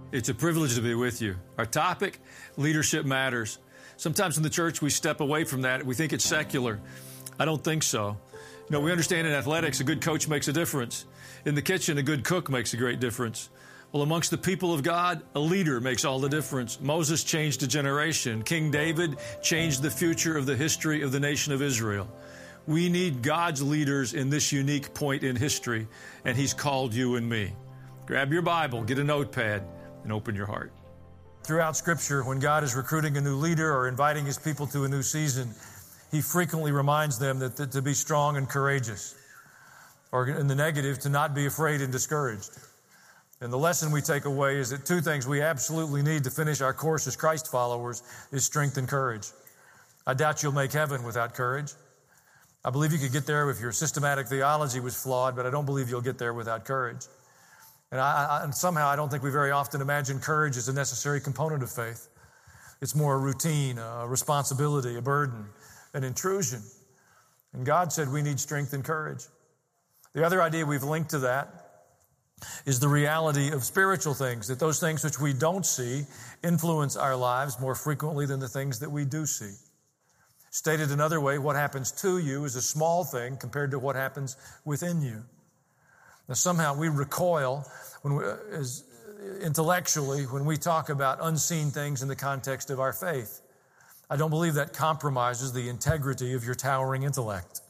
It's a privilege to be with you. Our topic, leadership matters. Sometimes in the church we step away from that. We think it's secular. I don't think so. You know, we understand in athletics a good coach makes a difference. In the kitchen, a good cook makes a great difference. Well, amongst the people of God, a leader makes all the difference. Moses changed a generation. King David changed the future of the history of the nation of Israel. We need God's leaders in this unique point in history, and He's called you and me. Grab your Bible, get a notepad, and open your heart. Throughout Scripture, when God is recruiting a new leader or inviting His people to a new season, He frequently reminds them that to be strong and courageous, or in the negative, to not be afraid and discouraged. And the lesson we take away is that two things we absolutely need to finish our course as Christ followers is strength and courage. I doubt you'll make heaven without courage. I believe you could get there if your systematic theology was flawed, but I don't believe you'll get there without courage. And somehow I don't think we very often imagine courage as a necessary component of faith. It's more a routine, a responsibility, a burden, an intrusion. And God said we need strength and courage. The other idea we've linked to that is the reality of spiritual things, that those things which we don't see influence our lives more frequently than the things that we do see. Stated another way, what happens to you is a small thing compared to what happens within you. Now, somehow we recoil intellectually when we talk about unseen things in the context of our faith. I don't believe that compromises the integrity of your towering intellect.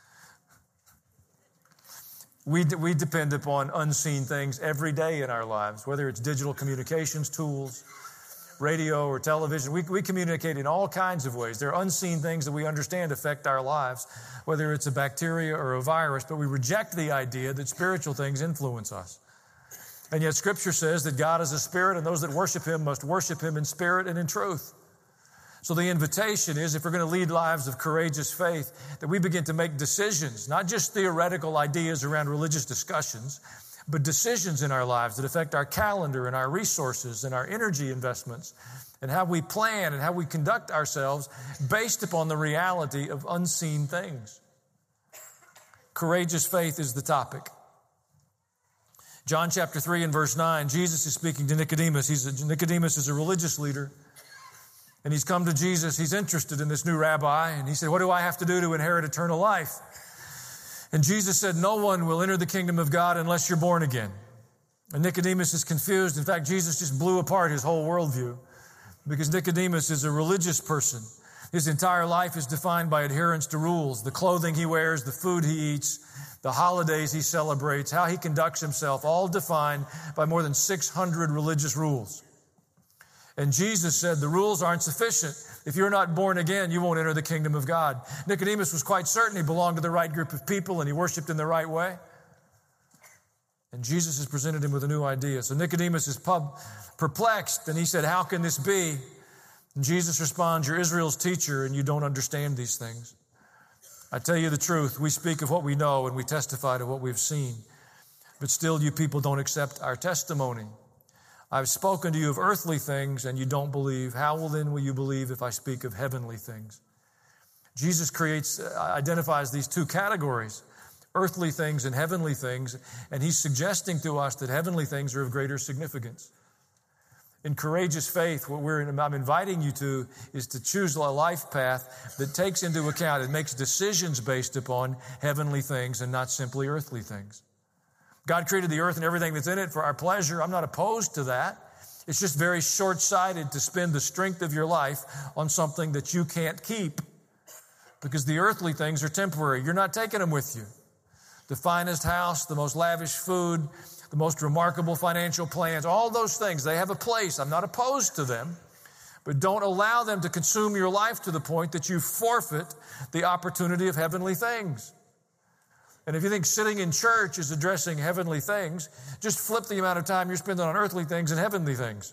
We depend upon unseen things every day in our lives, whether it's digital communications tools, radio or television. We communicate in all kinds of ways. There are unseen things that we understand affect our lives, whether it's a bacteria or a virus, but we reject the idea that spiritual things influence us. And yet Scripture says that God is a spirit, and those that worship Him must worship Him in spirit and in truth. So the invitation is, if we're going to lead lives of courageous faith, that we begin to make decisions, not just theoretical ideas around religious discussions, but decisions in our lives that affect our calendar and our resources and our energy investments and how we plan and how we conduct ourselves based upon the reality of unseen things. Courageous faith is the topic. John chapter 3 and verse 9, Jesus is speaking to Nicodemus. Nicodemus is a religious leader. And he's come to Jesus. He's interested in this new rabbi. And he said, what do I have to do to inherit eternal life? And Jesus said, no one will enter the kingdom of God unless you're born again. And Nicodemus is confused. In fact, Jesus just blew apart his whole worldview because Nicodemus is a religious person. His entire life is defined by adherence to rules, the clothing he wears, the food he eats, the holidays he celebrates, how he conducts himself, all defined by more than 600 religious rules. And Jesus said the rules aren't sufficient. If you're not born again, you won't enter the kingdom of God. Nicodemus was quite certain he belonged to the right group of people and he worshiped in the right way. And Jesus has presented him with a new idea. So Nicodemus is perplexed, and he said, how can this be? And Jesus responds, you're Israel's teacher and you don't understand these things. I tell you the truth, we speak of what we know and we testify to what we've seen. But still you people don't accept our testimony. I've spoken to you of earthly things and you don't believe. How will you believe if I speak of heavenly things? Jesus identifies these two categories, earthly things and heavenly things, and He's suggesting to us that heavenly things are of greater significance. In courageous faith, what I'm inviting you to is to choose a life path that takes into account and makes decisions based upon heavenly things and not simply earthly things. God created the earth and everything that's in it for our pleasure. I'm not opposed to that. It's just very short-sighted to spend the strength of your life on something that you can't keep, because the earthly things are temporary. You're not taking them with you. The finest house, the most lavish food, the most remarkable financial plans, all those things, they have a place. I'm not opposed to them, but don't allow them to consume your life to the point that you forfeit the opportunity of heavenly things. And if you think sitting in church is addressing heavenly things, just flip the amount of time you're spending on earthly things and heavenly things.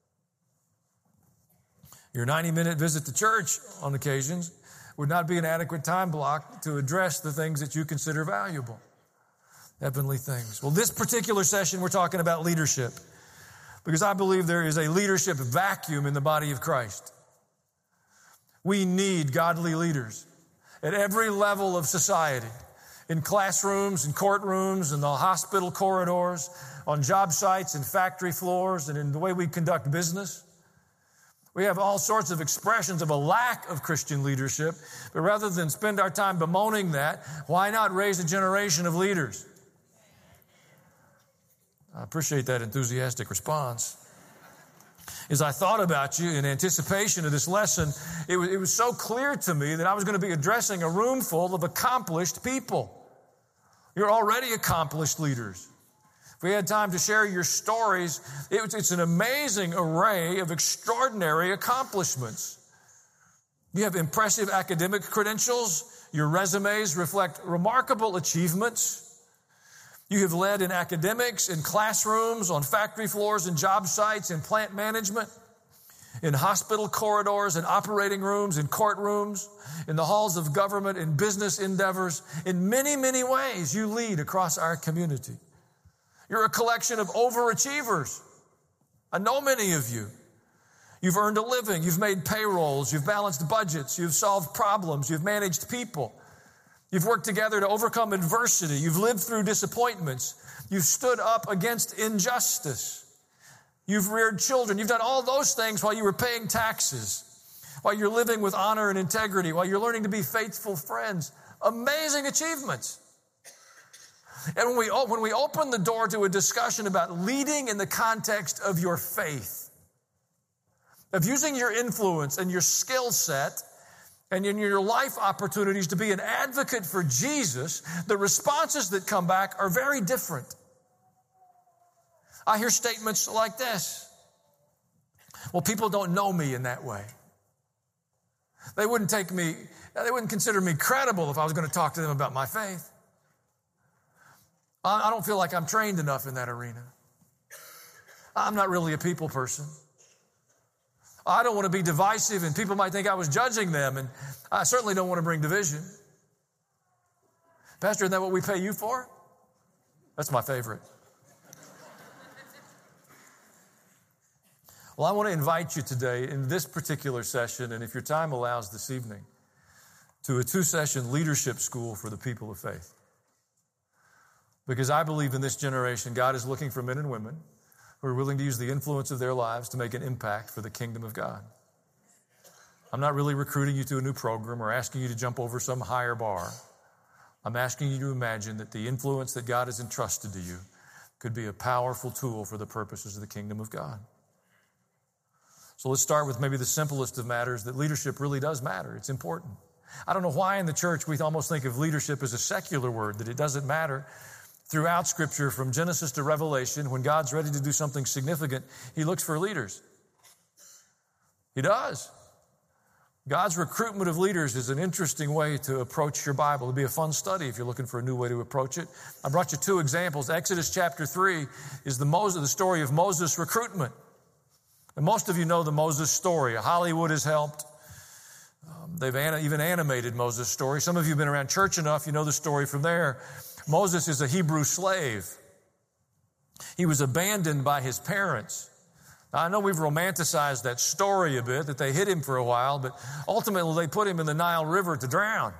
Your 90-minute visit to church on occasions would not be an adequate time block to address the things that you consider valuable. Heavenly things. Well, this particular session, we're talking about leadership, because I believe there is a leadership vacuum in the body of Christ. We need godly leaders at every level of society. in classrooms and courtrooms, in the hospital corridors, on job sites and factory floors, and in the way we conduct business. We have all sorts of expressions of a lack of Christian leadership, but rather than spend our time bemoaning that, why not raise a generation of leaders? I appreciate that enthusiastic response. As I thought about you in anticipation of this lesson, it was so clear to me that I was going to be addressing a room full of accomplished people. You're already accomplished leaders. If we had time to share your stories, it's an amazing array of extraordinary accomplishments. You have impressive academic credentials. Your resumes reflect remarkable achievements. You have led in academics, in classrooms, on factory floors, in job sites, in plant management, in hospital corridors, in operating rooms, in courtrooms, in the halls of government, in business endeavors. In many, many ways, you lead across our community. You're a collection of overachievers. I know many of you. You've earned a living. You've made payrolls. You've balanced budgets. You've solved problems. You've managed people. You've worked together to overcome adversity. You've lived through disappointments. You've stood up against injustice. You've reared children. You've done all those things while you were paying taxes, while you're living with honor and integrity, while you're learning to be faithful friends. Amazing achievements. And when we open the door to a discussion about leading in the context of your faith, of using your influence and your skill set and in your life opportunities to be an advocate for Jesus, the responses that come back are very different. I hear statements like this. Well, people don't know me in that way. They wouldn't consider me credible if I was going to talk to them about my faith. I don't feel like I'm trained enough in that arena. I'm not really a people person. I don't want to be divisive, and people might think I was judging them, and I certainly don't want to bring division. Pastor, isn't that what we pay you for? That's my favorite. Well, I want to invite you today in this particular session, and if your time allows this evening, to a 2-session leadership school for the people of faith. Because I believe in this generation, God is looking for men and women who are willing to use the influence of their lives to make an impact for the kingdom of God. I'm not really recruiting you to a new program or asking you to jump over some higher bar. I'm asking you to imagine that the influence that God has entrusted to you could be a powerful tool for the purposes of the kingdom of God. So let's start with maybe the simplest of matters, that leadership really does matter. It's important. I don't know why in the church we almost think of leadership as a secular word, that it doesn't matter. Throughout Scripture, from Genesis to Revelation, when God's ready to do something significant, He looks for leaders. He does. God's recruitment of leaders is an interesting way to approach your Bible. It'll be a fun study if you're looking for a new way to approach it. I brought you 2 examples. Exodus chapter 3 is the story of Moses' recruitment. And most of you know the Moses story. Hollywood has helped. They've even animated Moses' story. Some of you have been around church enough, you know the story from there. Moses is a Hebrew slave. He was abandoned by his parents. Now, I know we've romanticized that story a bit, that they hid him for a while, but ultimately they put him in the Nile River to drown.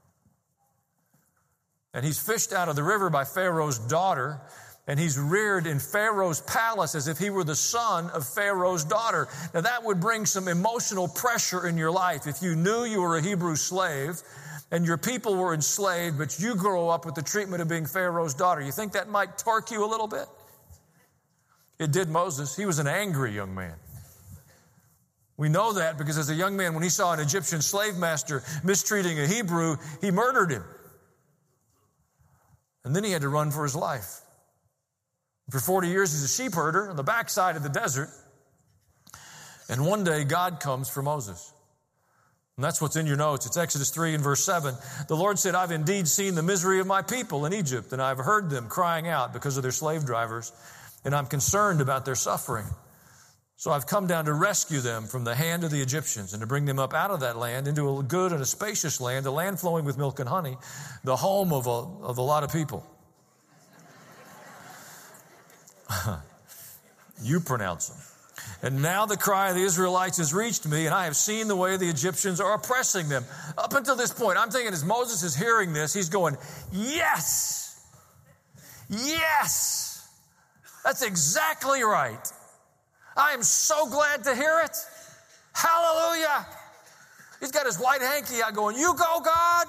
And he's fished out of the river by Pharaoh's daughter, and he's reared in Pharaoh's palace as if he were the son of Pharaoh's daughter. Now, that would bring some emotional pressure in your life. If you knew you were a Hebrew slave and your people were enslaved, but you grow up with the treatment of being Pharaoh's daughter, you think that might torque you a little bit? It did Moses. He was an angry young man. We know that because as a young man, when he saw an Egyptian slave master mistreating a Hebrew, he murdered him. And then he had to run for his life. For 40 years, he's a sheep herder on the backside of the desert. And one day, God comes for Moses. And that's what's in your notes. It's Exodus 3 and verse 7. The Lord said, I've indeed seen the misery of my people in Egypt, and I've heard them crying out because of their slave drivers, and I'm concerned about their suffering. So I've come down to rescue them from the hand of the Egyptians and to bring them up out of that land into a good and a spacious land, a land flowing with milk and honey, the home of a lot of people. You pronounce them. And now the cry of the Israelites has reached me, and I have seen the way the Egyptians are oppressing them. Up until this point, I'm thinking as Moses is hearing this, he's going, yes, yes, that's exactly right. I am so glad to hear it. Hallelujah. He's got his white hanky out going, you go, God.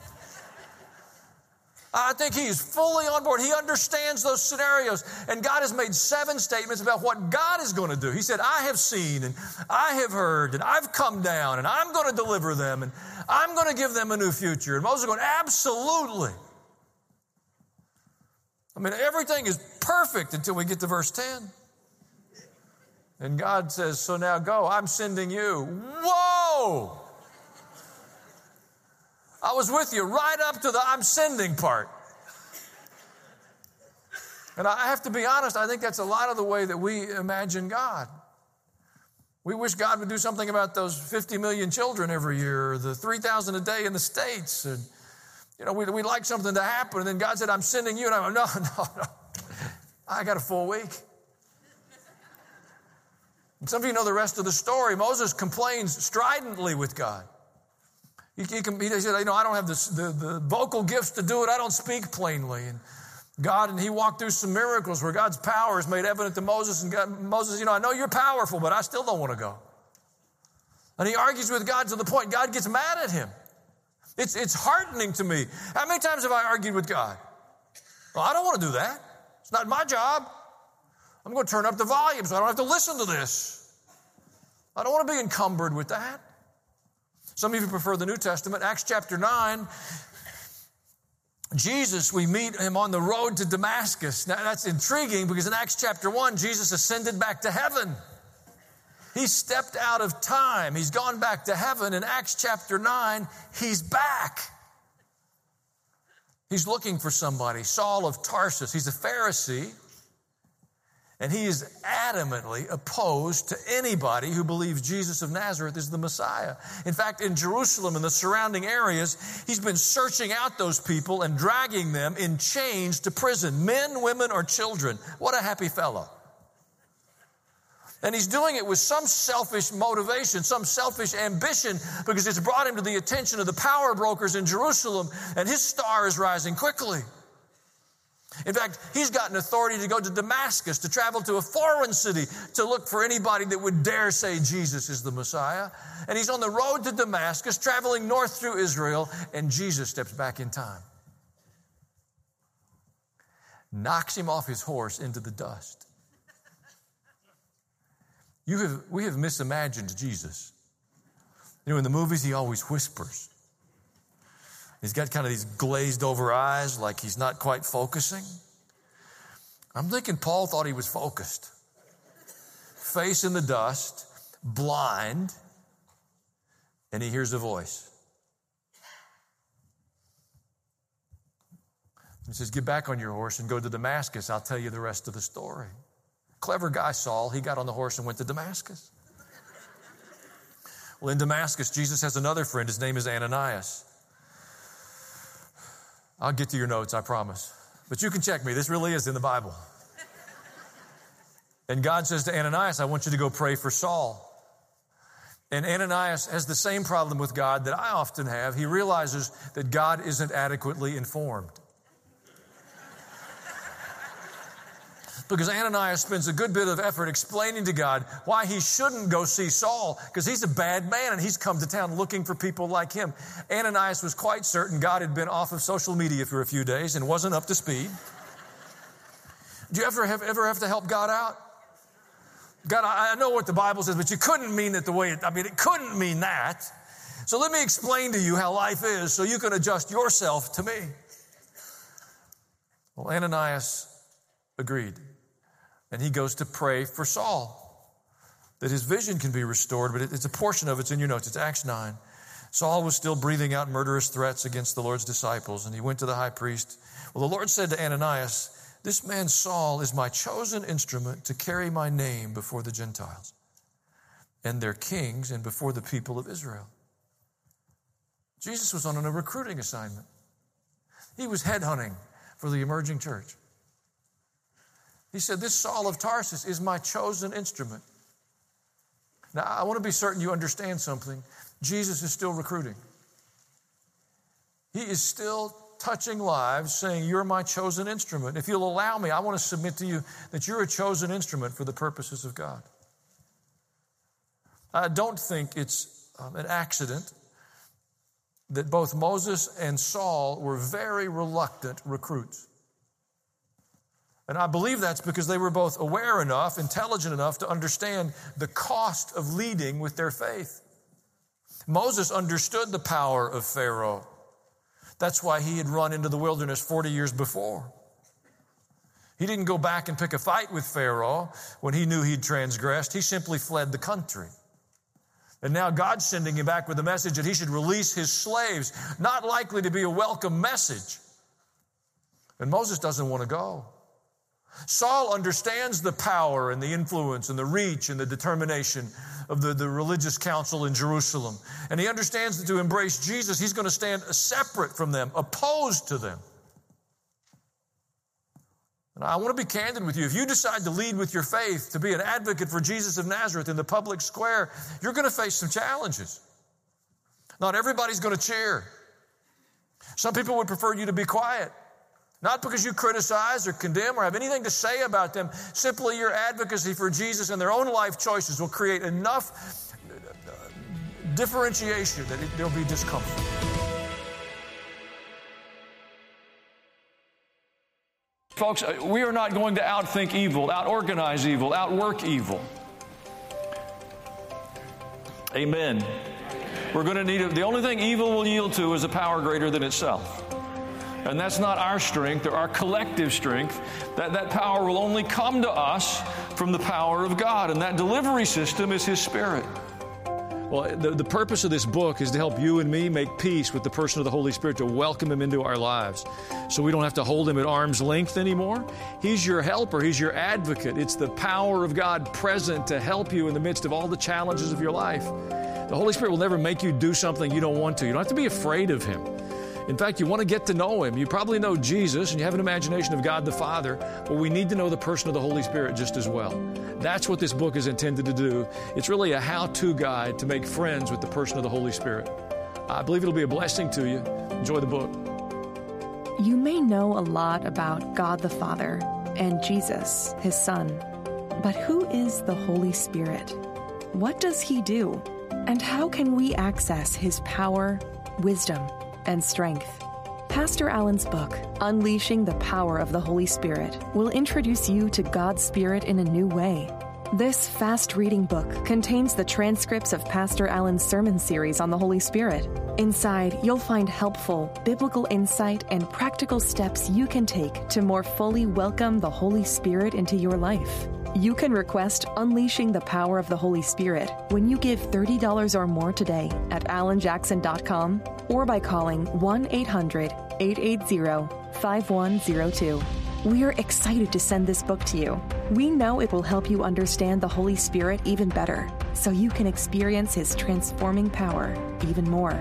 I think he is fully on board. He understands those scenarios. And God has made 7 statements about what God is going to do. He said, I have seen and I have heard and I've come down and I'm going to deliver them and I'm going to give them a new future. And Moses is going, absolutely. I mean, everything is perfect until we get to verse 10. And God says, so now go, I'm sending you. Whoa! I was with you right up to the I'm sending part. And I have to be honest, I think that's a lot of the way that we imagine God. We wish God would do something about those 50 million children every year, or the 3,000 a day in the States. And, we'd like something to happen. And then God said, I'm sending you. And I'm like, no. I got a full week. And some of you know the rest of the story. Moses complains stridently with God. He said, I don't have the vocal gifts to do it. I don't speak plainly. And he walked through some miracles where God's power is made evident to Moses. And Moses, I know you're powerful, but I still don't want to go. And he argues with God to the point God gets mad at him. It's heartening to me. How many times have I argued with God? Well, I don't want to do that. It's not my job. I'm going to turn up the volume so I don't have to listen to this. I don't want to be encumbered with that. Some of you prefer the New Testament. Acts chapter 9, Jesus, we meet him on the road to Damascus. Now that's intriguing because in Acts chapter 1, Jesus ascended back to heaven. He stepped out of time. He's gone back to heaven. In Acts chapter 9, he's back. He's looking for somebody, Saul of Tarsus. He's a Pharisee. And he is adamantly opposed to anybody who believes Jesus of Nazareth is the Messiah. In fact, in Jerusalem and the surrounding areas, he's been searching out those people and dragging them in chains to prison, men, women, or children. What a happy fellow. And he's doing it with some selfish motivation, some selfish ambition, because it's brought him to the attention of the power brokers in Jerusalem, and his star is rising quickly. In fact, he's gotten authority to go to Damascus, to travel to a foreign city, to look for anybody that would dare say Jesus is the Messiah. And he's on the road to Damascus, traveling north through Israel, and Jesus steps back in time. Knocks him off his horse into the dust. We have misimagined Jesus. In the movies, he always whispers. He's got kind of these glazed over eyes, like he's not quite focusing. I'm thinking Paul thought he was focused. Face in the dust, blind, and he hears a voice. He says, get back on your horse and go to Damascus. I'll tell you the rest of the story. Clever guy, Saul. He got on the horse and went to Damascus. Well, in Damascus, Jesus has another friend. His name is Ananias. I'll get to your notes, I promise. But you can check me. This really is in the Bible. And God says to Ananias, I want you to go pray for Saul. And Ananias has the same problem with God that I often have. He realizes that God isn't adequately informed. Because Ananias spends a good bit of effort explaining to God why he shouldn't go see Saul, because he's a bad man and he's come to town looking for people like him. Ananias was quite certain God had been off of social media for a few days and wasn't up to speed. Do you ever have to help God out? God, I know what the Bible says, but you couldn't mean it it couldn't mean that. So let me explain to you how life is so you can adjust yourself to me. Well, Ananias agreed. And he goes to pray for Saul, that his vision can be restored, but it's a portion of it's in your notes. It's Acts 9. Saul was still breathing out murderous threats against the Lord's disciples, and he went to the high priest. Well, the Lord said to Ananias, this man Saul is my chosen instrument to carry my name before the Gentiles and their kings and before the people of Israel. Jesus was on a recruiting assignment. He was headhunting for the emerging church. He said, this Saul of Tarsus is my chosen instrument. Now, I want to be certain you understand something. Jesus is still recruiting. He is still touching lives, saying, you're my chosen instrument. If you'll allow me, I want to submit to you that you're a chosen instrument for the purposes of God. I don't think it's an accident that both Moses and Saul were very reluctant recruits. And I believe that's because they were both aware enough, intelligent enough to understand the cost of leading with their faith. Moses understood the power of Pharaoh. That's why he had run into the wilderness 40 years before. He didn't go back and pick a fight with Pharaoh when he knew he'd transgressed. He simply fled the country. And now God's sending him back with a message that he should release his slaves. Not likely to be a welcome message. And Moses doesn't want to go. Saul understands the power and the influence and the reach and the determination of the religious council in Jerusalem. And he understands that to embrace Jesus, he's going to stand separate from them, opposed to them. And I want to be candid with you. If you decide to lead with your faith, to be an advocate for Jesus of Nazareth in the public square, you're going to face some challenges. Not everybody's going to cheer. Some people would prefer you to be quiet. Not because you criticize or condemn or have anything to say about them. Simply your advocacy for Jesus and their own life choices will create enough differentiation that there'll be discomfort. Folks, we are not going to outthink evil, out-organize evil, outwork evil. Amen. We're going to need it. The only thing evil will yield to is a power greater than itself. And that's not our strength or our collective strength. That power will only come to us from the power of God. And that delivery system is His Spirit. Well, the purpose of this book is to help you and me make peace with the person of the Holy Spirit, to welcome Him into our lives. So we don't have to hold Him at arm's length anymore. He's your helper. He's your advocate. It's the power of God present to help you in the midst of all the challenges of your life. The Holy Spirit will never make you do something you don't want to. You don't have to be afraid of Him. In fact, you want to get to know Him. You probably know Jesus and you have an imagination of God the Father, but we need to know the person of the Holy Spirit just as well. That's what this book is intended to do. It's really a how-to guide to make friends with the person of the Holy Spirit. I believe it'll be a blessing to you. Enjoy the book. You may know a lot about God the Father and Jesus, His Son. But who is the Holy Spirit? What does He do? And how can we access His power, wisdom, and strength? Pastor Allen's book, Unleashing the Power of the Holy Spirit, will introduce you to God's Spirit in a new way. This fast-reading book contains the transcripts of Pastor Allen's sermon series on the Holy Spirit. Inside, you'll find helpful biblical insight and practical steps you can take to more fully welcome the Holy Spirit into your life. You can request Unleashing the Power of the Holy Spirit when you give $30 or more today at allenjackson.com or by calling 1-800-880-5102. We are excited to send this book to you. We know it will help you understand the Holy Spirit even better, so you can experience His transforming power even more.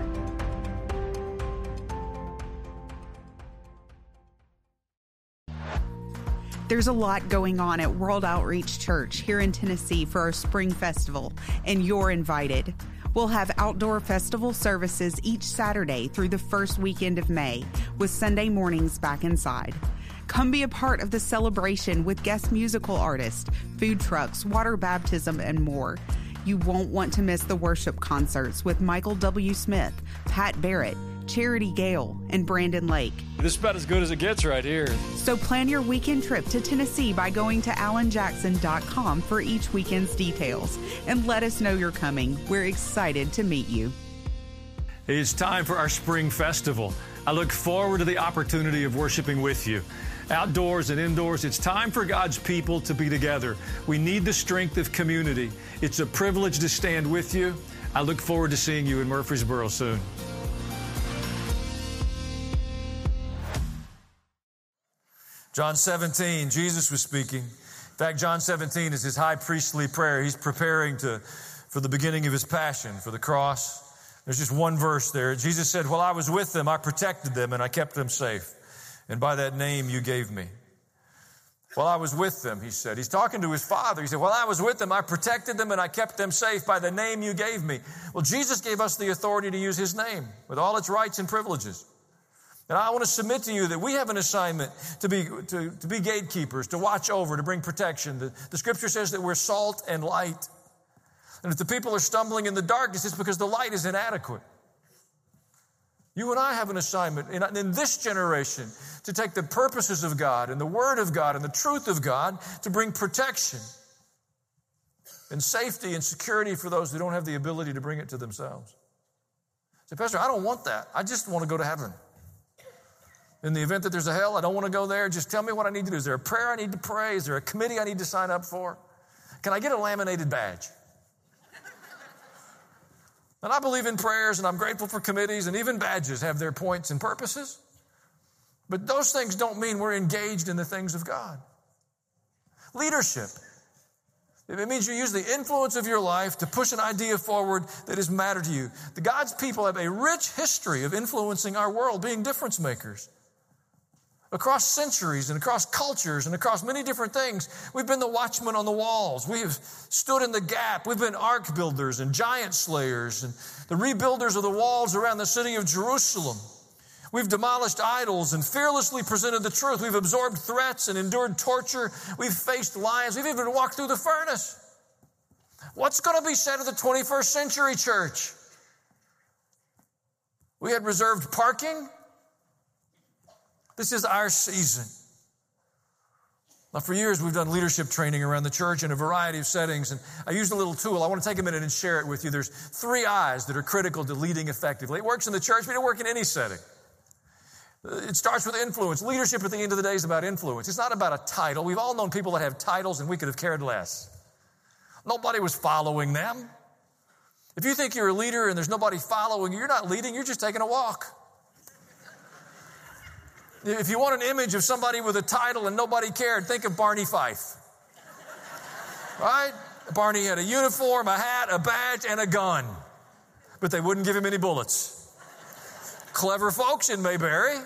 There's a lot going on at World Outreach Church here in Tennessee for our Spring Festival, and you're invited. We'll have outdoor festival services each Saturday through the first weekend of May, with Sunday mornings back inside. Come be a part of the celebration with guest musical artists, food trucks, water baptism, and more. You won't want to miss the worship concerts with Michael W. Smith, Pat Barrett, Charity Gale, and Brandon Lake. This is about as good as it gets right here. So plan your weekend trip to Tennessee by going to allenjackson.com for each weekend's details. And let us know you're coming. We're excited to meet you. It's time for our Spring Festival. I look forward to the opportunity of worshiping with you. Outdoors and indoors, it's time for God's people to be together. We need the strength of community. It's a privilege to stand with you. I look forward to seeing you in Murfreesboro soon. John 17, Jesus was speaking. In fact, John 17 is His high priestly prayer. He's preparing for the beginning of His passion, for the cross. There's just one verse there. Jesus said, "While I was with them, I protected them and I kept them safe. And by that name you gave me." While I was with them, he said. He's talking to his Father. He said, while I was with them, I protected them and I kept them safe by the name you gave me. Well, Jesus gave us the authority to use his name with all its rights and privileges. And I want to submit to you that we have an assignment to be gatekeepers, to watch over, to bring protection. The scripture says that we're salt and light. And if the people are stumbling in the darkness, it's because the light is inadequate. You and I have an assignment in this generation to take the purposes of God and the Word of God and the truth of God to bring protection and safety and security for those who don't have the ability to bring it to themselves. Say, Pastor, I don't want that. I just want to go to heaven. In the event that there's a hell, I don't want to go there. Just tell me what I need to do. Is there a prayer I need to pray? Is there a committee I need to sign up for? Can I get a laminated badge? And I believe in prayers, and I'm grateful for committees, and even badges have their points and purposes. But those things don't mean we're engaged in the things of God. Leadership. It means you use the influence of your life to push an idea forward that has mattered to you. God's people have a rich history of influencing our world, being difference makers. Across centuries and across cultures and across many different things, we've been the watchmen on the walls. We have stood in the gap. We've been ark builders and giant slayers and the rebuilders of the walls around the city of Jerusalem. We've demolished idols and fearlessly presented the truth. We've absorbed threats and endured torture. We've faced lions. We've even walked through the furnace. What's going to be said of the 21st century church? We had reserved parking. This is our season. Now, for years, we've done leadership training around the church in a variety of settings, and I used a little tool. I want to take a minute and share it with you. There's 3 I's that are critical to leading effectively. It works in the church, but it'll work in any setting. It starts with influence. Leadership at the end of the day is about influence. It's not about a title. We've all known people that have titles, and we could have cared less. Nobody was following them. If you think you're a leader and there's nobody following you, you're not leading, you're just taking a walk. If you want an image of somebody with a title and nobody cared, think of Barney Fife. Right? Barney had a uniform, a hat, a badge, and a gun. But they wouldn't give him any bullets. Clever folks in Mayberry.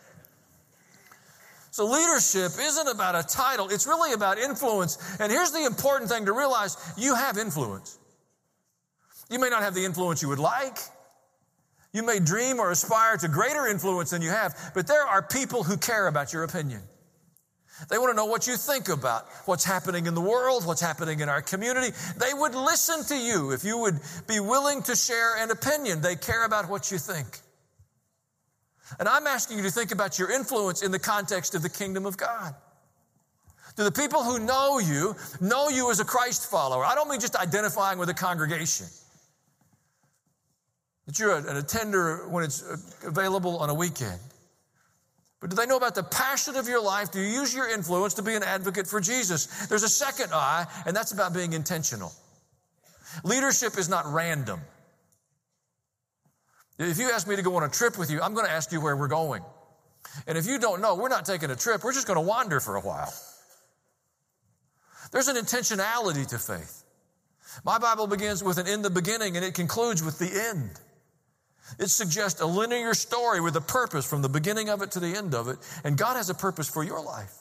So leadership isn't about a title. It's really about influence. And here's the important thing to realize. You have influence. You may not have the influence you would like. You may dream or aspire to greater influence than you have, but there are people who care about your opinion. They want to know what you think about what's happening in the world, what's happening in our community. They would listen to you if you would be willing to share an opinion. They care about what you think. And I'm asking you to think about your influence in the context of the kingdom of God. Do the people who know you as a Christ follower? I don't mean just identifying with a congregation. That you're an attender when it's available on a weekend. But do they know about the passion of your life? Do you use your influence to be an advocate for Jesus? There's a second I, and that's about being intentional. Leadership is not random. If you ask me to go on a trip with you, I'm going to ask you where we're going. And if you don't know, we're not taking a trip. We're just going to wander for a while. There's an intentionality to faith. My Bible begins with an in the beginning, and it concludes with the end. It suggests a linear story with a purpose from the beginning of it to the end of it. And God has a purpose for your life.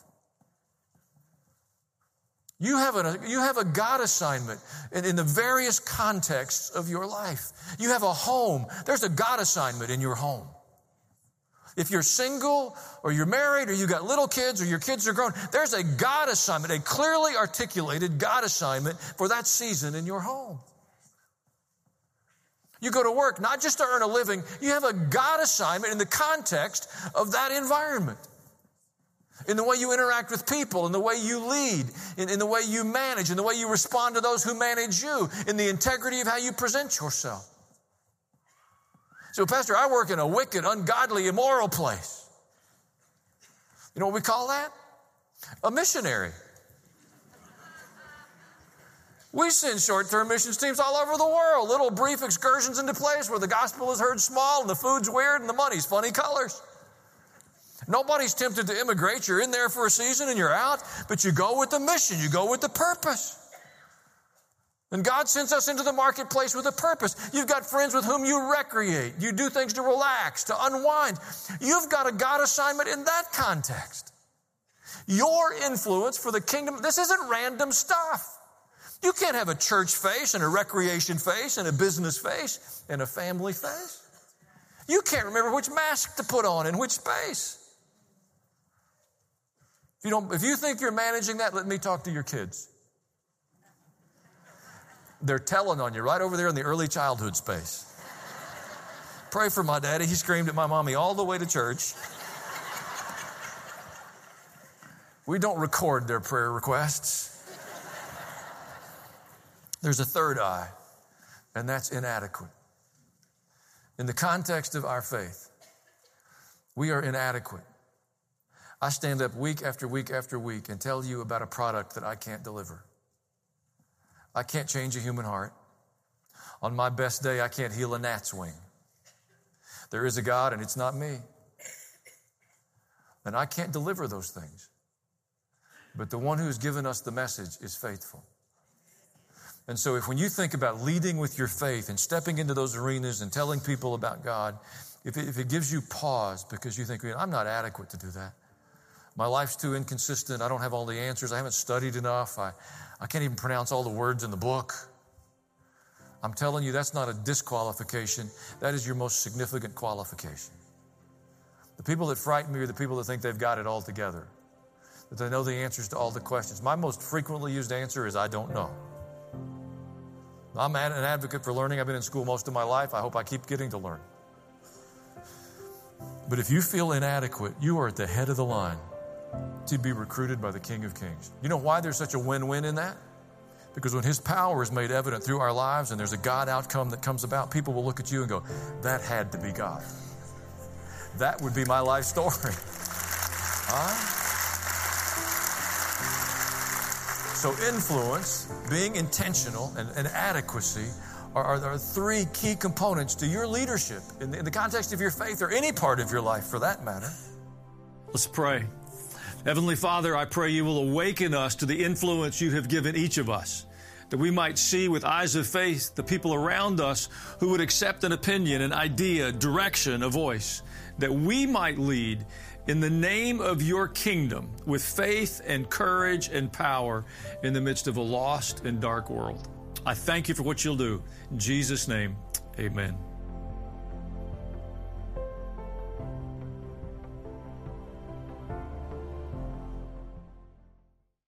You have a God assignment in the various contexts of your life. You have a home. There's a God assignment in your home. If you're single or you're married or you got little kids or your kids are grown, there's a God assignment, a clearly articulated God assignment for that season in your home. You go to work not just to earn a living, you have a God assignment in the context of that environment. In the way you interact with people, in the way you lead, in the way you manage, in the way you respond to those who manage you, in the integrity of how you present yourself. So, Pastor, I work in a wicked, ungodly, immoral place. You know what we call that? A missionary. We send short-term missions teams all over the world, little brief excursions into place where the gospel is heard small and the food's weird and the money's funny colors. Nobody's tempted to immigrate. You're in there for a season and you're out, but you go with the mission. You go with the purpose. And God sends us into the marketplace with a purpose. You've got friends with whom you recreate. You do things to relax, to unwind. You've got a God assignment in that context. Your influence for the kingdom, this isn't random stuff. You can't have a church face and a recreation face and a business face and a family face. You can't remember which mask to put on in which space. If you think you're managing that, let me talk to your kids. They're telling on you right over there in the early childhood space. Pray for my daddy. He screamed at my mommy all the way to church. We don't record their prayer requests. There's a third I, and that's inadequate. In the context of our faith, we are inadequate. I stand up week after week after week and tell you about a product that I can't deliver. I can't change a human heart. On my best day, I can't heal a gnat's wing. There is a God, and it's not me. And I can't deliver those things. But the one who's given us the message is faithful. And so when you think about leading with your faith and stepping into those arenas and telling people about God, if it gives you pause because you think, I'm not adequate to do that. My life's too inconsistent. I don't have all the answers. I haven't studied enough. I can't even pronounce all the words in the book. I'm telling you, that's not a disqualification. That is your most significant qualification. The people that frighten me are the people that think they've got it all together, that they know the answers to all the questions. My most frequently used answer is, I don't know. I'm an advocate for learning. I've been in school most of my life. I hope I keep getting to learn. But if you feel inadequate, you are at the head of the line to be recruited by the King of Kings. You know why there's such a win-win in that? Because when His power is made evident through our lives and there's a God outcome that comes about, people will look at you and go, that had to be God. That would be my life story. So influence, being intentional, and adequacy are three key components to your leadership in the context of your faith or any part of your life for that matter. Let's pray. Heavenly Father, I pray you will awaken us to the influence you have given each of us, that we might see with eyes of faith the people around us who would accept an opinion, an idea, direction, a voice, that we might lead in the name of your kingdom with faith and courage and power in the midst of a lost and dark world. I thank you for what you'll do. In Jesus' name, amen.